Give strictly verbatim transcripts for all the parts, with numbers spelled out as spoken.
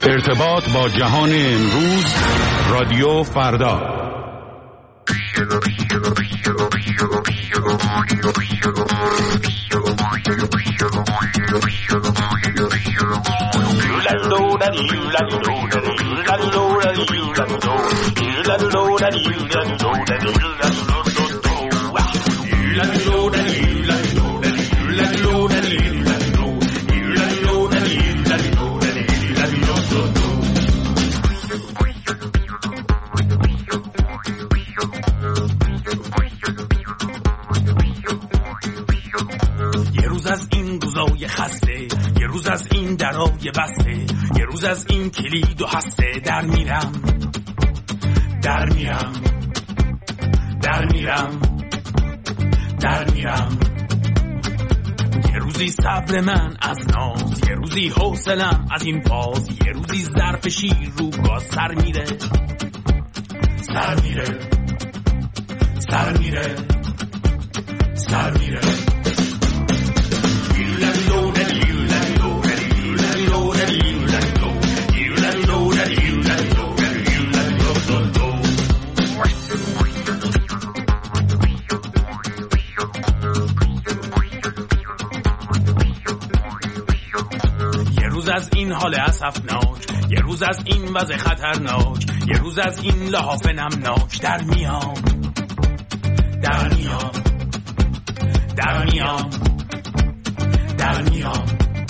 ارتباط با جهان امروز، رادیو فردا. یه روز از این درای بسته، یه روز از این کلید و هسته، در میرم در میرم در میرم در میرم. یه روزی صبر من از ناز، یه روزی حوصلم از این فاز، یه روزی ظرف شیر رو گاز سر میره سر میره سر میره سر میره. یه روز از این حال اسفناک، یه روز از این وضع خطرناک، یه روز از این لحاف نمناک، در میام در میام در میام در میام.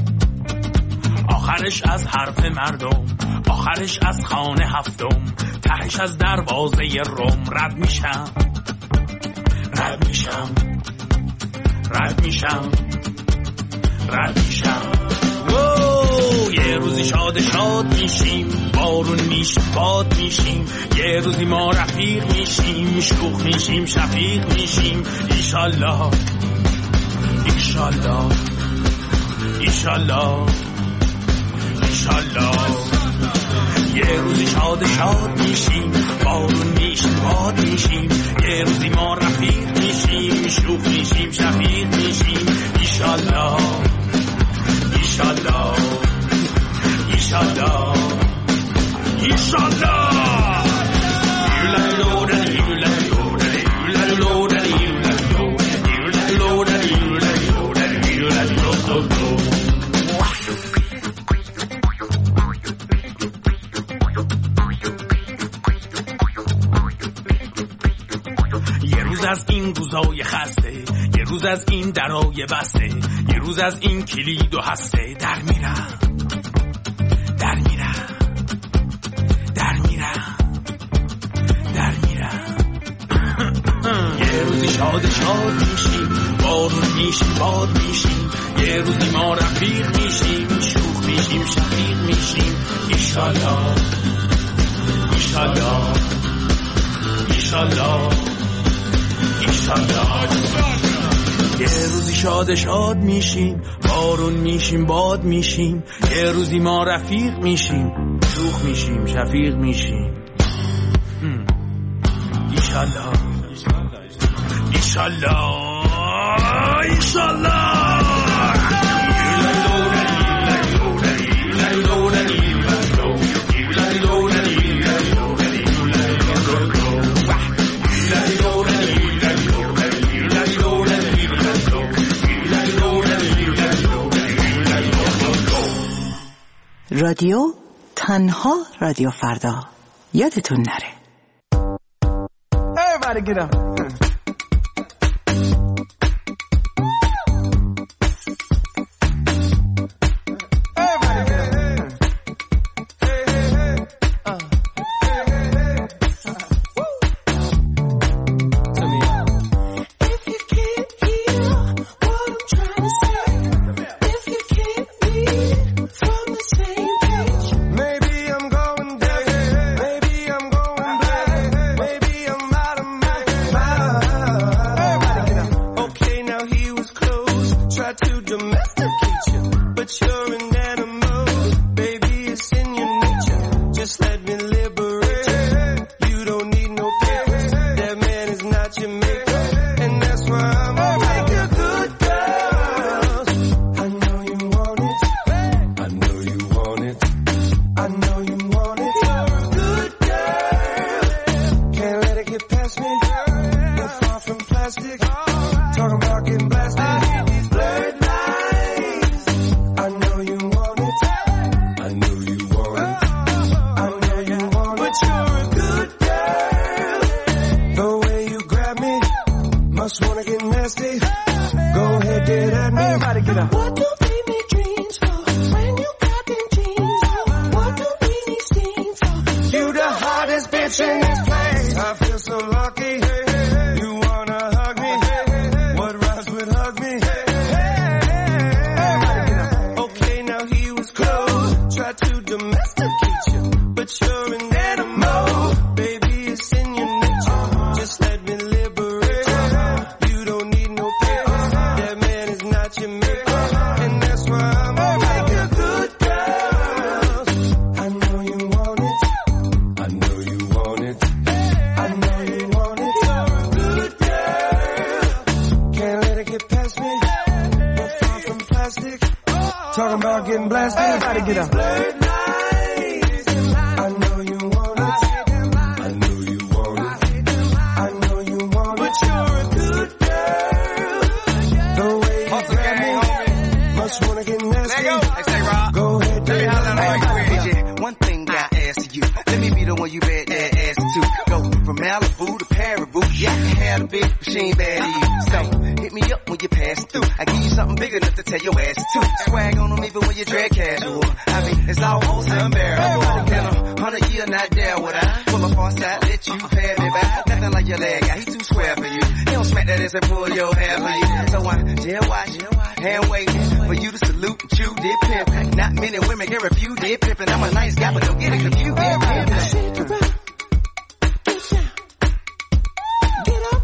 آخرش از حرف مردم، آخرش از خانه هفتم، تهش از دروازه روم رد میشم رد میشم رد میشم رد میشم. یه روزی شاد شاد میشیم، بارون میشیم باد میشیم، یه روزی ما رفیق میشیم، شوخ میشیم شفیق میشیم. ایشالله ایشالله ایشالله ایشالله. یه روزی شاد شاد میشیم، بارون میشیم باد میشیم، یه روزی ما رفیق میشیم، شوخ میشیم شفیق میشیم. ایشالله ایشالله ایشالله ایشالله. یه روز از این روزای خسته، یه روز از این درای بسته، یه روز از این کلید و هسته، در میرم در میرم در میرم در میرم. یه روزی شاد شاد میشیم، بارون میشیم باد میشیم، یه روزی ما رفیق میشیم، شوخ میشیم شفیق میشیم. ایشالله ایشالله ایشالله ایشالله. یه روزی شاد شاد میشیم، بارون میشیم باد میشیم، یه روزی ما رفیق میشیم، شوخ میشیم شفیق میشیم. ایشالله ایشالله ایشالله. رادیو تنها رادیو فردا، یادتون نره. Everybody get up. My kitchen is place. I feel so lucky. You wanna hug me? What rhymes with hug me? Okay, now he was close. Tried to domesticate you, but you're an animal. Baby, it's in your nature. Just let me liberate you. You don't need no papers. That man is not your maker, and that's why I'm gonna make a good girl. I know you want it. I know you want it. I know you want it. You're a good girl. Can't let it get past me. We're far from plastic. Talking about getting blasted. Everybody get up. I know you want it. I know you want it. I know you want it. But you're a good girl. The way you grab me, must wanna get nasty. Hey, say Rob. Go ahead, Let me do holler it. at you. One thing I ask you. Let me be the one you bet that ass to. Go from Malibu to Paribu. Yeah, I can have a big machine bad to you. So hit me up when you pass through. I give you something big enough to tell your ass to. Swag on them even when you drag casual. I mean, it's almost unbearable. Been a hundred year not there would I pull up on side, let you pay me back. Nothing like your leg guy, he too square for you. He don't smack that ass and pull your hair for you. So I jail watch, hand waiting for you to salute and chew dip pimp. Not many women can refuse dip pimp, and I'm a nice guy, but don't get it confused. Dip pimp. Shake it up. Get down. Get up.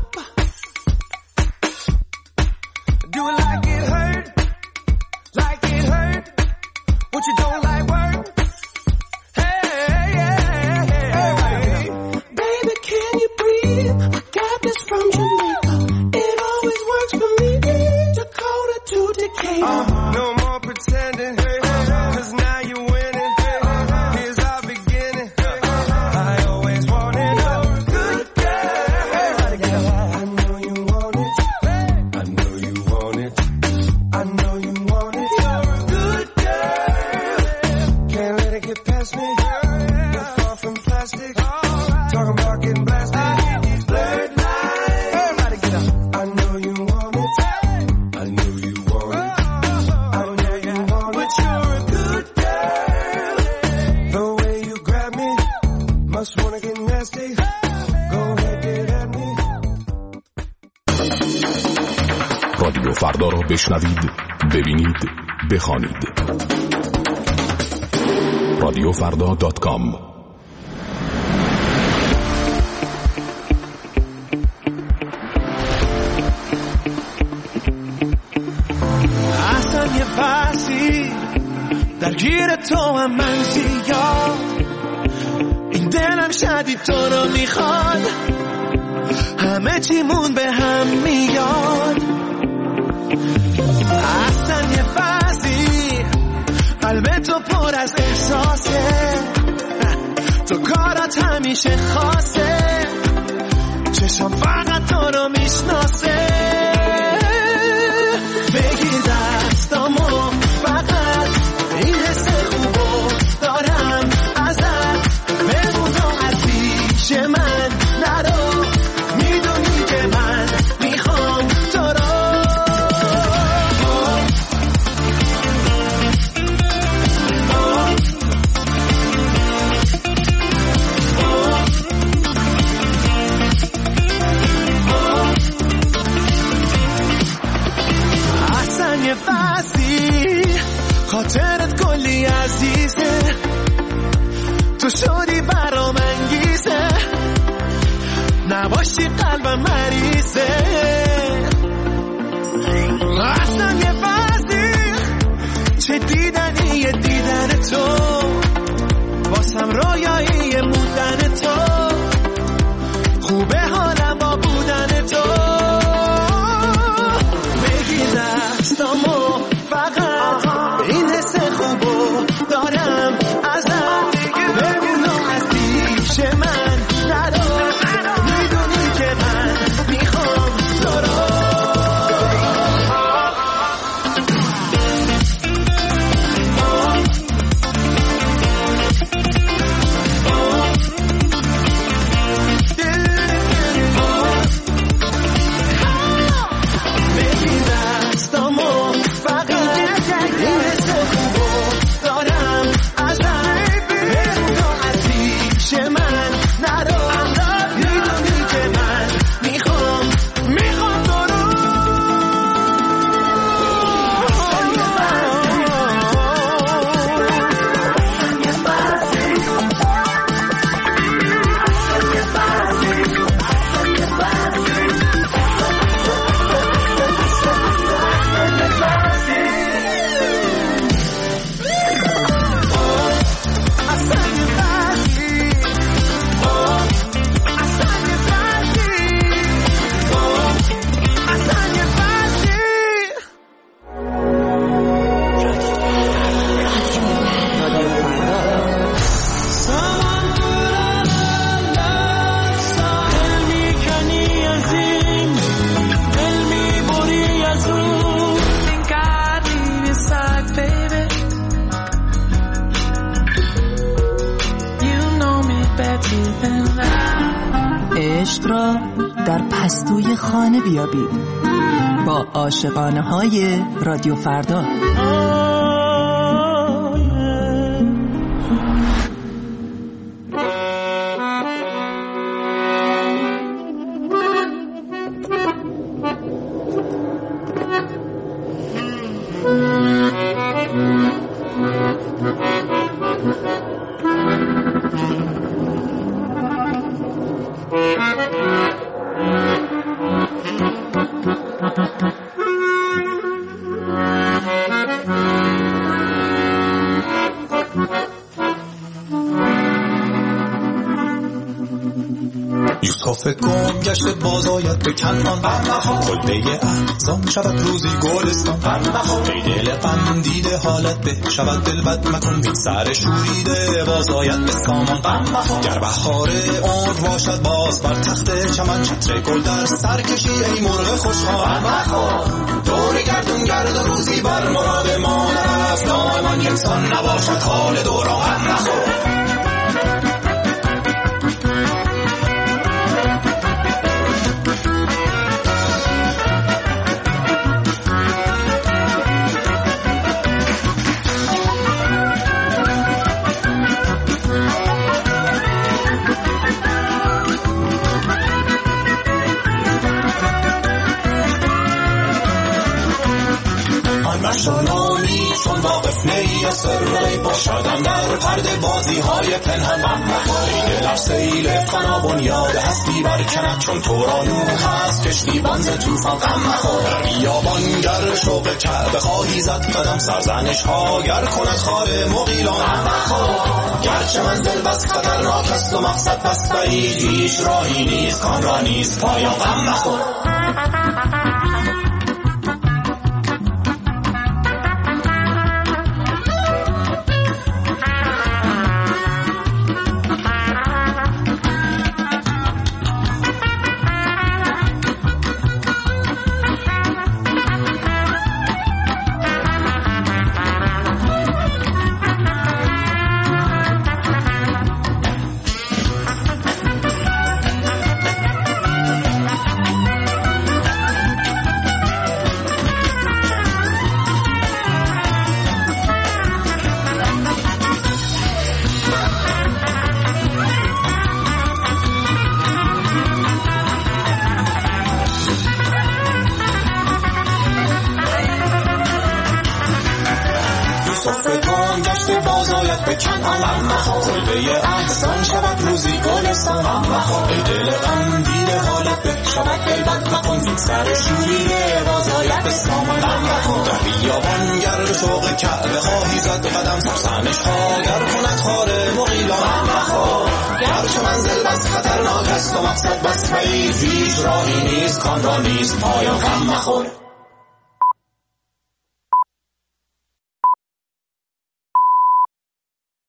Do it like it hurt. Like it hurt. What you don't like work. Hey, hey, hey, hey. Baby, can you breathe? I got this from Jamaica. It always works for me. Dakota to Decatur. Uh, no more pretending. Cause now you're winning. Here's our beginning. I always wanted a good girl. I know you want it. I know you want it. I know you want it. You're a good girl. Can't let it get past me. You're far from plastic. Talking about getting blasted. Blurred lines. Everybody get up. I know you want it. I know you want it. I know you want it. But you're a good girl. The way you grab me, must wanna get nasty. Go ahead, get at me. رادیو فردا را بشنوید، ببینید، بخوانید. رادیو فردا دات کام. اصلا یه فصلی درگیر تو هم من زیاد، این دلم شدید تو رو میخواد، همه چیمون به هم میاد. اصلا یه فصلی قلب تو پر از احساسه، تو کارات همیشه خاصه، چشم فقط تو رو میشناسه. بگیر دستامو فقط، این حس خوبو دارم ازت، بمون راحت پیش من نرو، میدونی که من میخوام تو رو. یه فصلی خاطرت کلی عزیزه، تو شدی برام انگیزه، نباشی قلبم مریضه. اصلا یه فصلی چه دیدنی یه دیدن تو، واسم رویایی بودن تو، خوبه حالم با بودن تو. بگیر دستامو فقط، این حس خوبو دارم ازت، بگونم از پیش من نرو، میدونی که من میخوام تو رو. عشق را در پستوی خانه بیابید با عاشقانه های رادیو فردا. یوسف گم گشته باز آید به کنعان، کلبه احزان شود روزی گلستان. ای دل غم دیده حالت به شود دل بد مکن، بین سر شوریده باز آید به سامان. گر بهار عمر باشد باز بر تخت چمن، چتر گل در سر کشی ای مرغ خوشحال. دور گردون گرد و روزی بر مراد ما نرفت، دائما یکسان نباشد حال دوران. غم نخور مشانامی چون واقف نی سرمه باشدم در پرده بازی های پنهان. ای دل سیل فنا بنیاد هستی برکند، چون تو را نوح هست کشتی بانز توفان. غم مخور در بیابان گر شوق کعبه خواهی زد قدم، سرزنش ها گر کند خار مغیلان. غم مخور گرچه منزل بس خطرناک است و مقصد بس بعید، هیچ راهی نیست کان را نیست پایان. غم مخور به کنعان. کلبه احزان شود روزی گلستان. ای دل غم دیده حالت به شود دل بد مکن، بین سر شوریده باز آید به سامان. در بیابان گر شوق کعبه خواهی زد قدم، سرزنش ها گر کند خار مغیلان. گرچه منزل بس خطرناک است و مقصد بس بعید، هیچ راهی نیست کان را نیست پایان. غم مخور